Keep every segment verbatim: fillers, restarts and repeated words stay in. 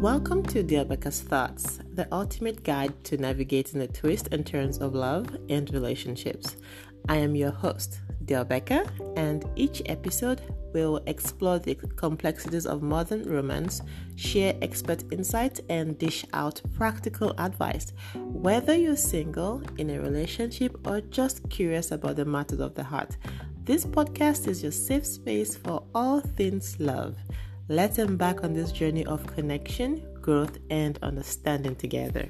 Welcome to Dear Becca's Thoughts, the ultimate guide to navigating the twists and turns of love and relationships. I am your host, Dear Becca, and each episode will explore the complexities of modern romance, share expert insights, and dish out practical advice. Whether you're single, in a relationship, or just curious about the matters of the heart, this podcast is your safe space for all things love. Let's embark on this journey of connection, growth, and understanding together.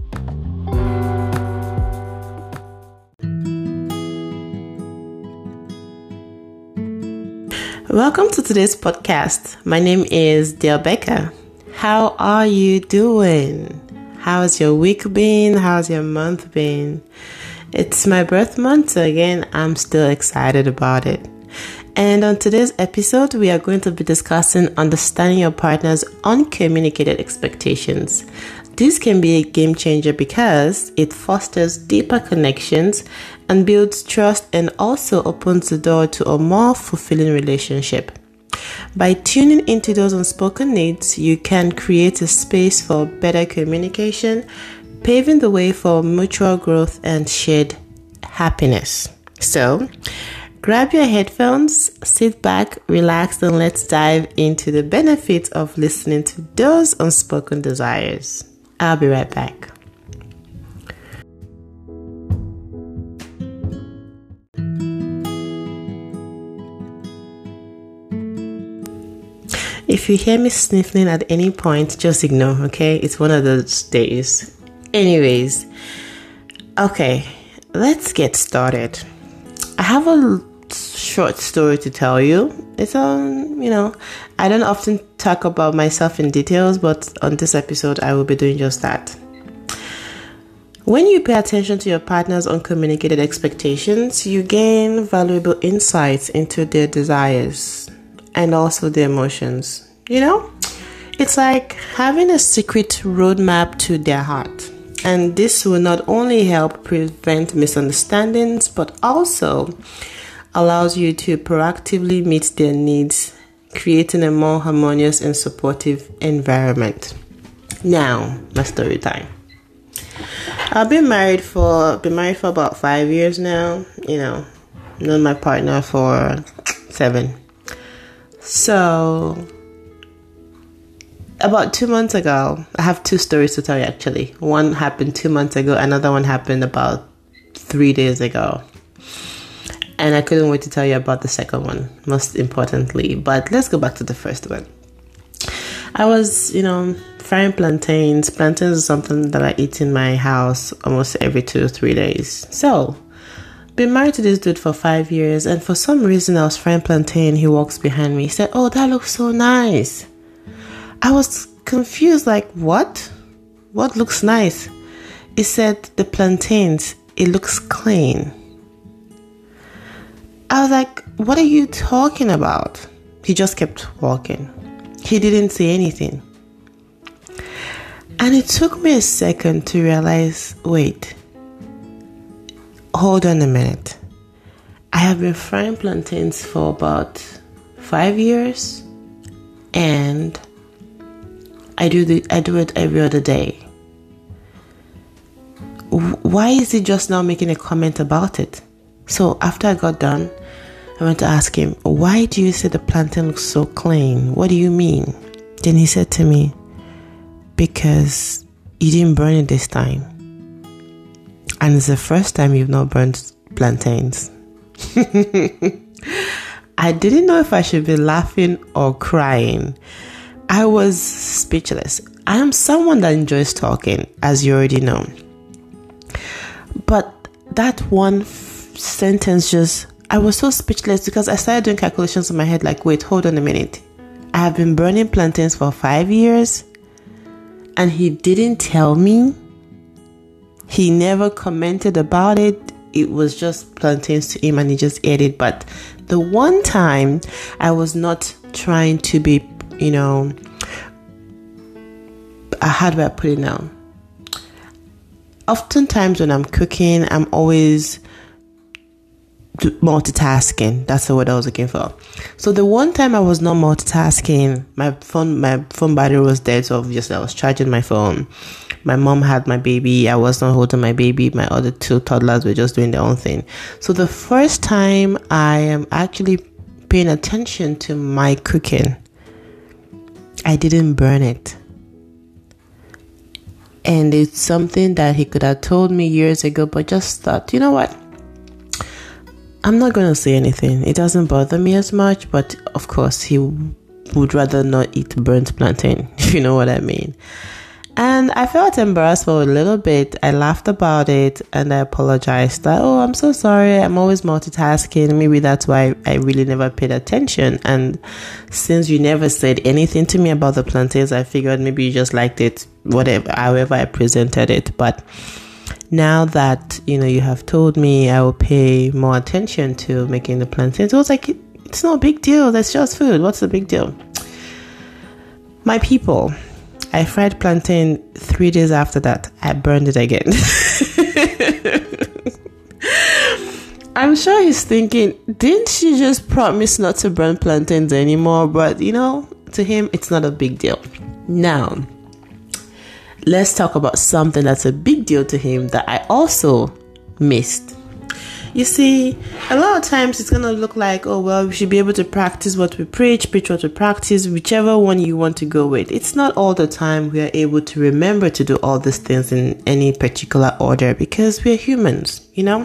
Welcome to today's podcast. My name is Dear Becca. How are you doing? How's your week been? How's your month been? It's my birth month, so again, I'm still excited about it. And on today's episode, we are going to be discussing understanding your partner's uncommunicated expectations. This can be a game changer because it fosters deeper connections and builds trust and also opens the door to a more fulfilling relationship. By tuning into those unspoken needs, you can create a space for better communication, paving the way for mutual growth and shared happiness. So, grab your headphones, sit back, relax, and let's dive into the benefits of listening to those unspoken desires. I'll be right back. If you hear me sniffling at any point, just ignore, okay? It's one of those days. Anyways, okay, let's get started. I have a short story to tell you. It's um, you know, I don't often talk about myself in details, but on this episode, I will be doing just that. When you pay attention to your partner's uncommunicated expectations, you gain valuable insights into their desires and also their emotions. You know, it's like having a secret roadmap to their heart. And this will not only help prevent misunderstandings, but also allows you to proactively meet their needs, creating a more harmonious and supportive environment. Now, my story time. I've been married for been married for about five years now. You know, known my partner for seven. So, about two months ago, I have two stories to tell you actually. One happened two months ago, another one happened about three days ago. And I couldn't wait to tell you about the second one, most importantly. But let's go back to the first one. I was, you know, frying plantains. Plantains is something that I eat in my house almost every two or three days. So, been married to this dude for five years. And for some reason, I was frying plantain. He walks behind me. He said, "Oh, that looks so nice." I was confused, like, what? What looks nice? He said, "The plantains, it looks clean." I was like, "What are you talking about?" He just kept walking. He didn't say anything. And it took me a second to realize, wait, hold on a minute. I have been frying plantains for about five years and I do the I do it every other day. Why is he just now making a comment about it? So after I got done, I went to ask him, "Why do you say the plantain looks so clean? What do you mean?" Then he said to me, "Because you didn't burn it this time. And it's the first time you've not burned plantains." I didn't know if I should be laughing or crying. I was speechless. I am someone that enjoys talking, as you already know. But that one f- sentence just, I was so speechless because I started doing calculations in my head like, wait, hold on a minute. I have been burning plantains for five years and he didn't tell me. He never commented about it. It was just plantains to him and he just ate it. But the one time I was not trying to be, you know, how do I put it now? Oftentimes when I'm cooking, I'm always multitasking. That's the word I was looking for. So the one time I was not multitasking, my phone my phone battery was dead, so obviously I was charging my phone. My mom had my baby. I was not holding my baby. My other two toddlers were just doing their own thing. So the first time I am actually paying attention to my cooking, I didn't burn it. And it's something that he could have told me years ago, but just thought, you know what? I'm not going to say anything. It doesn't bother me as much, but of course he would rather not eat burnt plantain, if you know what I mean. And I felt embarrassed for a little bit. I laughed about it and I apologized that, oh, I'm so sorry. I'm always multitasking. Maybe that's why I really never paid attention. And since you never said anything to me about the plantains, I figured maybe you just liked it, whatever, however I presented it. But now that, you know, you have told me, I will pay more attention to making the plantains. It was like, it's no big deal. That's just food. What's the big deal? My people, I fried plantain three days after that. I burned it again. I'm sure he's thinking, didn't she just promise not to burn plantains anymore? But, you know, to him, it's not a big deal. Now, let's talk about something that's a big deal to him that I also missed. You see, a lot of times it's going to look like, oh, well, we should be able to practice what we preach, preach what we practice, whichever one you want to go with. It's not all the time we are able to remember to do all these things in any particular order because we're humans, you know?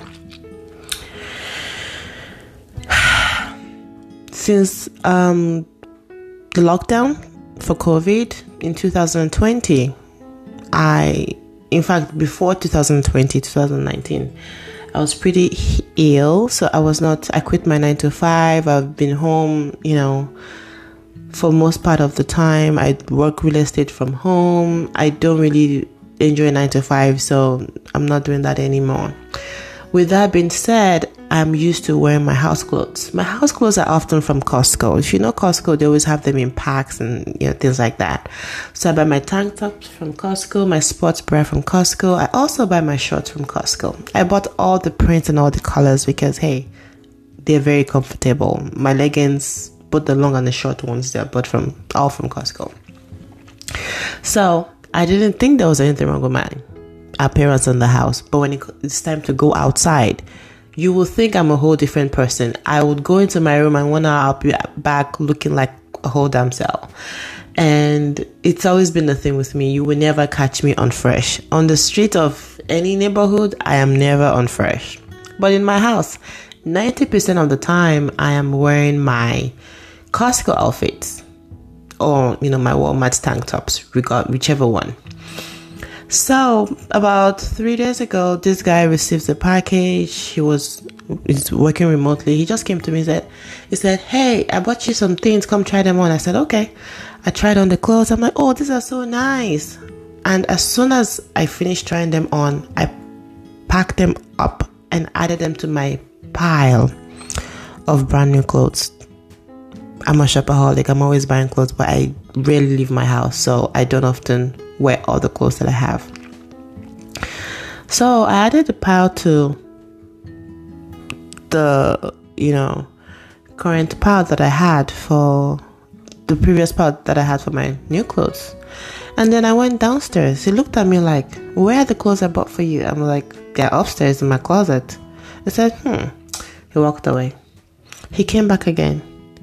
Since um, the lockdown for COVID in two thousand twenty, I, in fact, before two thousand twenty, two thousand nineteen, I was pretty ill, so I was not, I quit my nine to five. I've been home, you know, for most part of the time. I work real estate from home. I don't really enjoy nine to five, so I'm not doing that anymore. With that being said, I'm used to wearing my house clothes. My house clothes are often from Costco. If you know Costco, they always have them in packs and, you know, things like that. So I buy my tank tops from Costco, my sports bra from Costco. I also buy my shorts from Costco. I bought all the prints and all the colors because, hey, they're very comfortable. My leggings, both the long and the short ones, they're bought from all from Costco. So I didn't think there was anything wrong with my appearance in the house. But when it's time to go outside, you will think I'm a whole different person. I would go into my room and one hour I'll be back looking like a whole damn cell. And it's always been the thing with me. You will never catch me unfresh. On the street of any neighborhood, I am never unfresh. But in my house, ninety percent of the time, I am wearing my Costco outfits. Or, you know, my Walmart tank tops, regard whichever one. So about three days ago, this guy received a package. He was he's working remotely. He just came to me and said, he said, hey, I bought you some things. Come try them on. I said, okay. I tried on the clothes. I'm like, oh, these are so nice. And as soon as I finished trying them on, I packed them up and added them to my pile of brand new clothes. I'm a shopaholic. I'm always buying clothes, but I rarely leave my house, so I don't often wear all the clothes that I have. So I added a pile to the, you know, current pile that I had for the previous pile that I had for my new clothes. And then I went downstairs. He looked at me like, where are the clothes I bought for you? I'm like, they're upstairs in my closet. I said, hmm. He walked away. He came back again.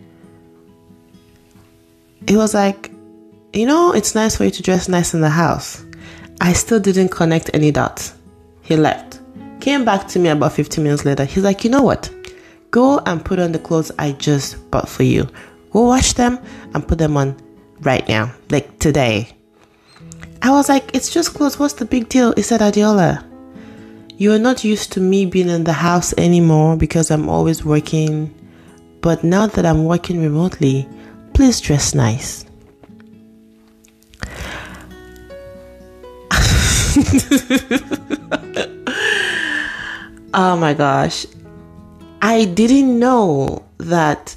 He was like, you know, it's nice for you to dress nice in the house. I still didn't connect any dots. He left. Came back to me about fifteen minutes later. He's like, you know what? Go and put on the clothes I just bought for you. Go wash them and put them on right now. Like today. I was like, it's just clothes. What's the big deal? He said, Adiola, you are not used to me being in the house anymore because I'm always working. But now that I'm working remotely, please dress nice. Oh my gosh. I didn't know that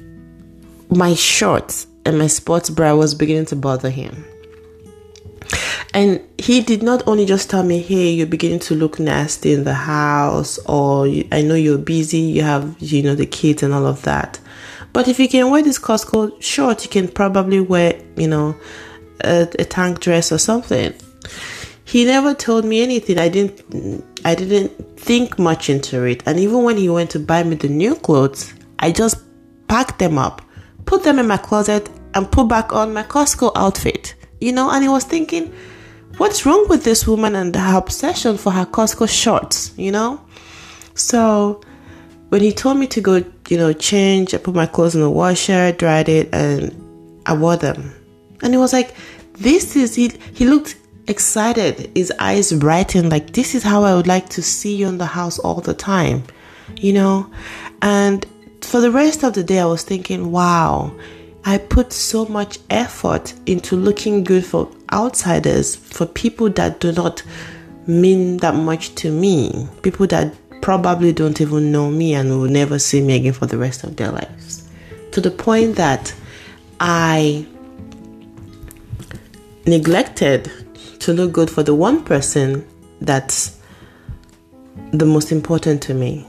my shorts and my sports bra was beginning to bother him. And he did not only just tell me, hey, you're beginning to look nasty in the house, or I know you're busy, you have, you know, the kids and all of that. But if you can wear this Costco short, you can probably wear, you know, a, a tank dress or something. He never told me anything. I didn't, I didn't think much into it. And even when he went to buy me the new clothes, I just packed them up, put them in my closet, and put back on my Costco outfit. You know, and he was thinking, what's wrong with this woman and her obsession for her Costco shorts, you know? So when he told me to go, you know, change, I put my clothes in the washer, dried it, and I wore them. And he was like, this is, he, he looked excited, his eyes brightened, like, this is how I would like to see you in the house all the time, you know? And for the rest of the day, I was thinking, wow, I put so much effort into looking good for outsiders, for people that do not mean that much to me, people that probably don't even know me and will never see me again for the rest of their lives. To the point that I neglected to look good for the one person that's the most important to me.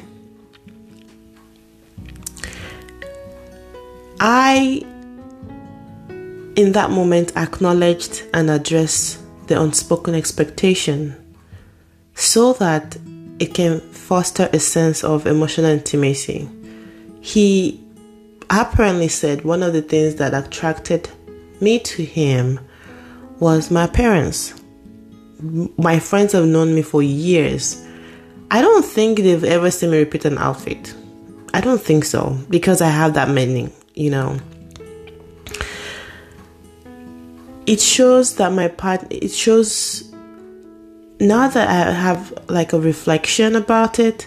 I, in that moment, acknowledged and addressed the unspoken expectation so that it can foster a sense of emotional intimacy. He apparently said one of the things that attracted me to him was my appearance. My friends have known me for years. I don't think they've ever seen me repeat an outfit. I don't think so, because I have that many, you know. It shows that my part, it shows now that I have like a reflection about it,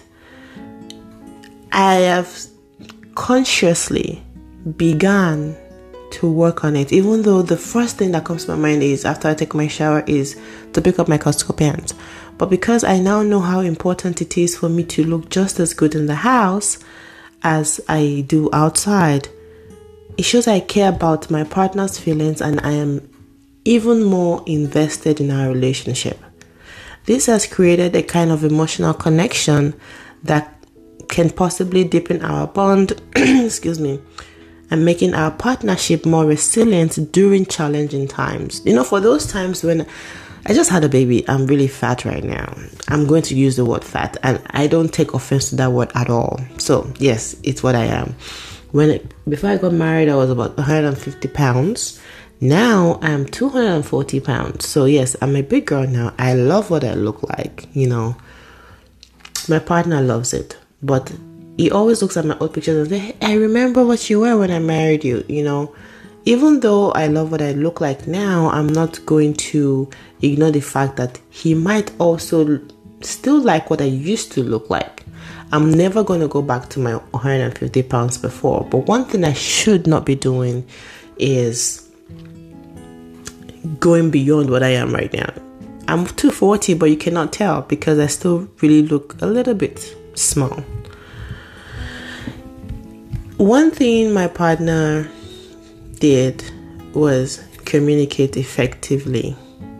I have consciously begun to work on it, even though the first thing that comes to my mind is after I take my shower is to pick up my Costco pants. But because I now know how important it is for me to look just as good in the house as I do outside, it shows I care about my partner's feelings and I am even more invested in our relationship. This has created a kind of emotional connection that can possibly deepen our bond, excuse me, and making our partnership more resilient during challenging times. You know, for those times when I just had a baby, I'm really fat right now. I'm going to use the word fat, and I don't take offense to that word at all. So yes, it's what I am. When it, before I got married, I was about one hundred fifty pounds. Now I'm two hundred forty pounds. So yes, I'm a big girl now. I love what I look like, you know. My partner loves it, but he always looks at my old pictures and says, hey, I remember what you were when I married you, you know. Even though I love what I look like now, I'm not going to ignore the fact that he might also still like what I used to look like. I'm never going to go back to my one hundred fifty pounds before. But one thing I should not be doing is going beyond what I am right now. I'm two forty, but you cannot tell because I still really look a little bit small. One thing my partner did was communicate effectively.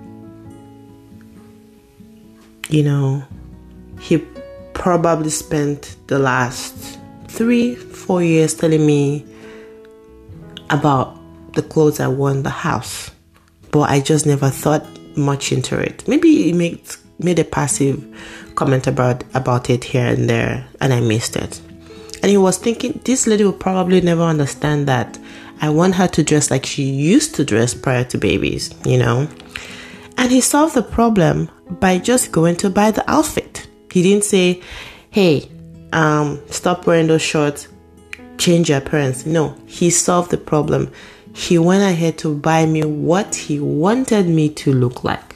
You know, he probably spent the last three, four years telling me about the clothes I wore in the house, but I just never thought much into it. Maybe he made made a passive comment about about it here and there, and I missed it. And he was thinking, this lady will probably never understand that I want her to dress like she used to dress prior to babies, you know. And he solved the problem by just going to buy the outfit. He didn't say, hey, um, stop wearing those shorts, change your appearance. No, he solved the problem. He went ahead to buy me what he wanted me to look like.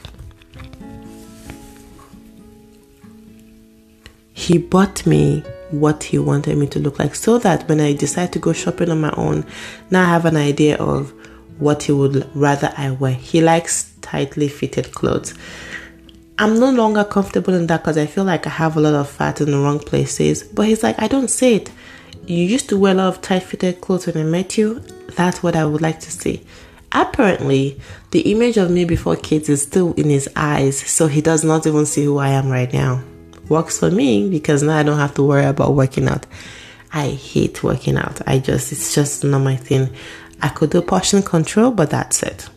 He bought me what he wanted me to look like so that when I decide to go shopping on my own, now I have an idea of what he would rather I wear. He likes tightly fitted clothes. I'm no longer comfortable in that because I feel like I have a lot of fat in the wrong places. But he's like, I don't say it. You used to wear a lot of tight fitted clothes when I met you. That's what I would like to see. Apparently, the image of me before kids is still in his eyes, so he does not even see who I am right now. Works for me because now I don't have to worry about working out. I hate working out. I just, it's just not my thing. I could do portion control, but that's it.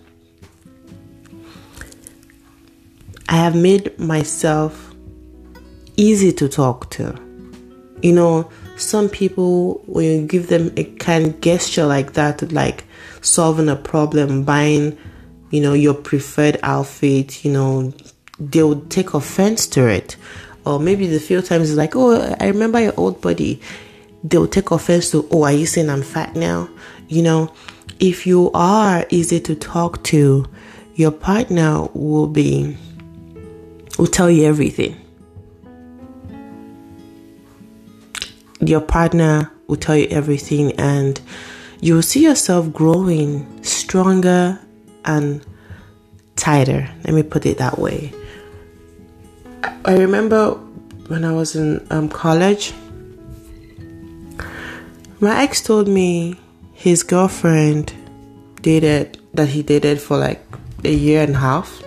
I have made myself easy to talk to. You know, some people, when you give them a kind gesture like that, like solving a problem, buying, you know, your preferred outfit, you know, they would take offense to it. Or maybe the few times it's like, oh, I remember your old body. They'll take offense to, oh, are you saying I'm fat now? You know, if you are easy to talk to, your partner will be, will tell you everything. Your partner will tell you everything, and you will see yourself growing stronger and tighter. Let me put it that way. I remember when I was in um, college, my ex told me his girlfriend dated, that he dated for like a year and a half.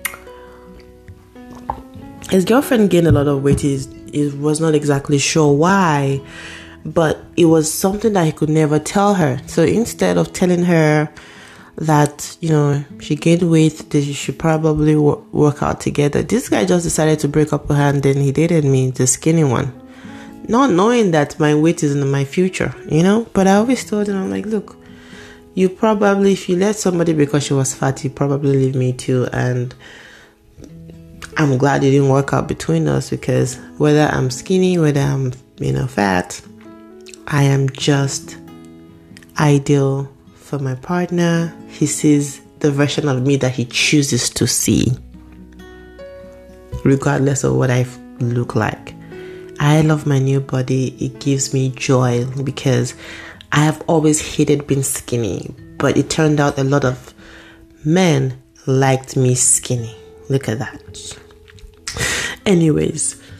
His girlfriend gained a lot of weight. He, he was not exactly sure why, but it was something that he could never tell her. So instead of telling her that, you know, she gained weight, that she should probably w- work out together, this guy just decided to break up with her, and then he dated me, the skinny one. Not knowing that my weight is in my future, you know? But I always told him, I'm like, look, you probably, if you let somebody because she was fat, you probably leave me too. And I'm glad it didn't work out between us, because whether I'm skinny, whether I'm, you know, fat, I am just ideal for my partner. He sees the version of me that he chooses to see, regardless of what I look like. I love my new body. It gives me joy because I have always hated being skinny, but it turned out a lot of men liked me skinny. Look at that. Anyways,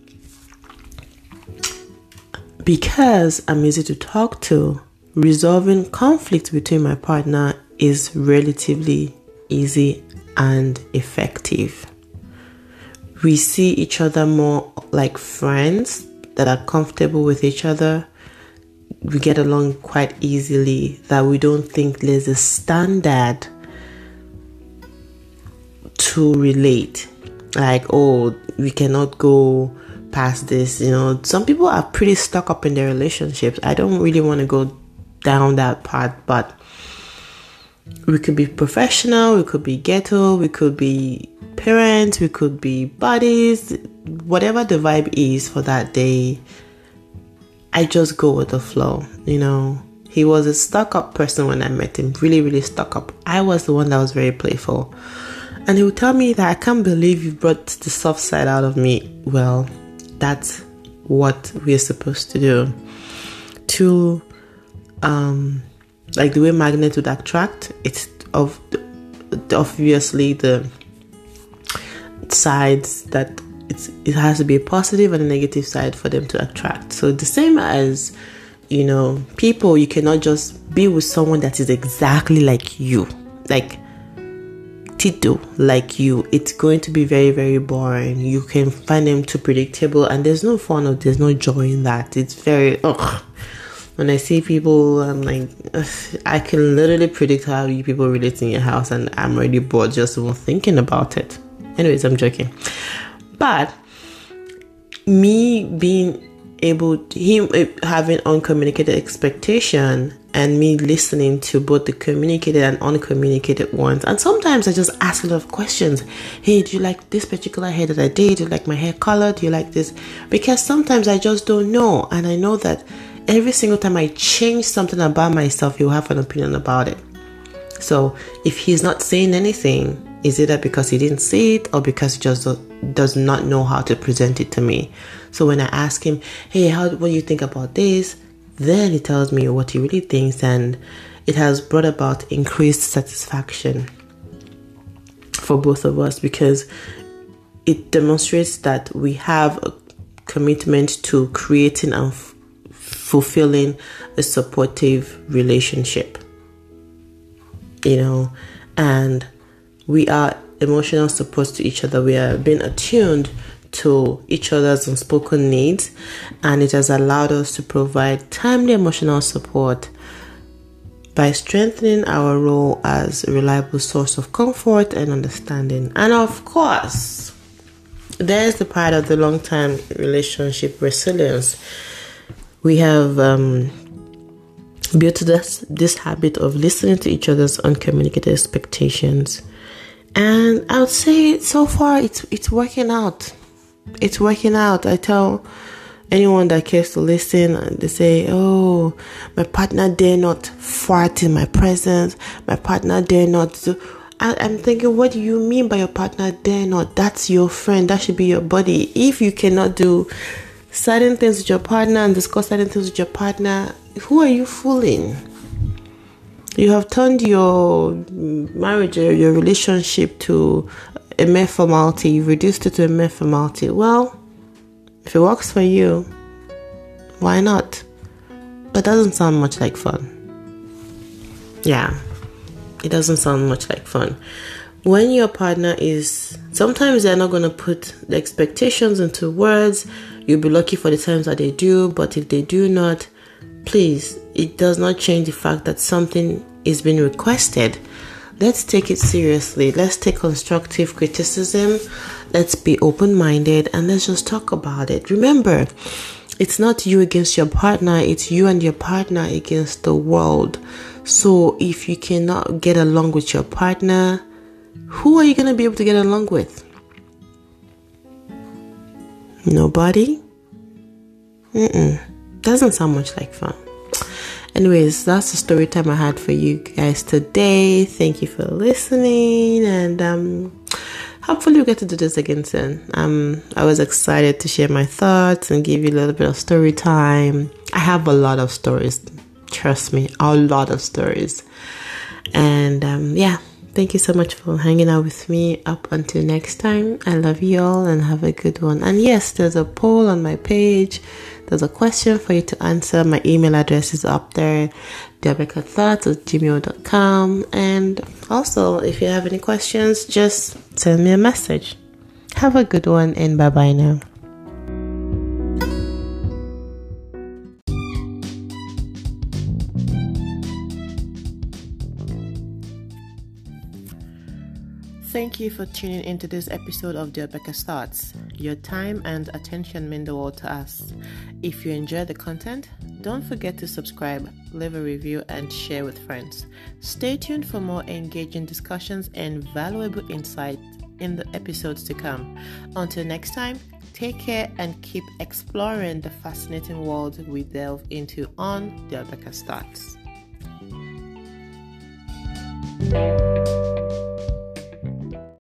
because I'm easy to talk to, resolving conflict between my partner is relatively easy and effective. We see each other more like friends that are comfortable with each other. We get along quite easily, that we don't think there's a standard to relate. Like, oh, we cannot go past this. You know, some people are pretty stuck up in their relationships. I don't really want to go down that path, but we could be professional, we could be ghetto, we could be parents, we could be buddies, whatever the vibe is for that day. I just go with the flow, you know. He was a stuck-up person when I met him, really, really stuck-up. I was the one that was very playful. And he would tell me that, I can't believe you brought the soft side out of me. Well, that's what we're supposed to do. To, um, like the way magnet would attract, it's of obviously the sides that it's, it has to be a positive and a negative side for them to attract. So the same as, you know, people, you cannot just be with someone that is exactly like you, like Tito, like you. It's going to be very, very boring. You can find them too predictable, and there's no fun or there's no joy in that. It's very, ugh. When I see people, I'm like, ugh, I can literally predict how you people relate in your house, and I'm already bored just even thinking about it. Anyways, I'm joking. But me being able to, him having uncommunicated expectation, and me listening to both the communicated and uncommunicated ones. And sometimes I just ask a lot of questions. Hey, do you like this particular hair that I did? Do you like my hair color? Do you like this? Because sometimes I just don't know. And I know that every single time I change something about myself, he'll have an opinion about it. So if he's not saying anything, is it that because he didn't see it, or because he just does not know how to present it to me? So when I ask him, hey, how, what do you think about this? Then he tells me what he really thinks, and it has brought about increased satisfaction for both of us, because it demonstrates that we have a commitment to creating and f- fulfilling a supportive relationship. you know, and we are emotional support to each other. We are being attuned to each other's unspoken needs, and it has allowed us to provide timely emotional support by strengthening our role as a reliable source of comfort and understanding. And of course, there's the part of the long-term relationship resilience. We have um, built this, this habit of listening to each other's uncommunicated expectations. And I would say so far it's it's working out. It's working out. I tell anyone that cares to listen, and they say, oh, my partner dare not fart in my presence. My partner dare not do. I, I'm thinking, what do you mean by your partner dare not? That's your friend. That should be your buddy. If you cannot do certain things with your partner and discuss certain things with your partner, who are you fooling? You have turned your marriage or your relationship to a mere formality. You've reduced it to a mere formality. Well, if it works for you, why not? But it doesn't sound much like fun. Yeah, it doesn't sound much like fun. When your partner is, sometimes they're not going to put the expectations into words. You'll be lucky for the times that they do, but if they do not, please, it does not change the fact that something is being requested. Let's take it seriously. Let's take constructive criticism. Let's be open-minded and let's just talk about it. Remember, it's not you against your partner. It's you and your partner against the world. So if you cannot get along with your partner, who are you going to be able to get along with? Nobody? Mm-mm. Doesn't sound much like fun. Anyways, that's the story time I had for you guys today. Thank you for listening, and um, hopefully we'll get to do this again soon. Um, I was excited to share my thoughts and give you a little bit of story time. I have a lot of stories, trust me, a lot of stories. And um, yeah, thank you so much for hanging out with me. Up until next time, I love you all and have a good one. And yes, there's a poll on my page. There's a question for you to answer. My email address is up there, deobekathoughts at gmail dot com. And also, if you have any questions, just send me a message. Have a good one, and bye-bye now. Thank you for tuning into this episode of Deobeka's Thoughts. Your time and attention mean the world to us. If you enjoy the content, don't forget to subscribe, leave a review, and share with friends. Stay tuned for more engaging discussions and valuable insight in the episodes to come. Until next time, take care and keep exploring the fascinating world we delve into on Deobeka's Thoughts.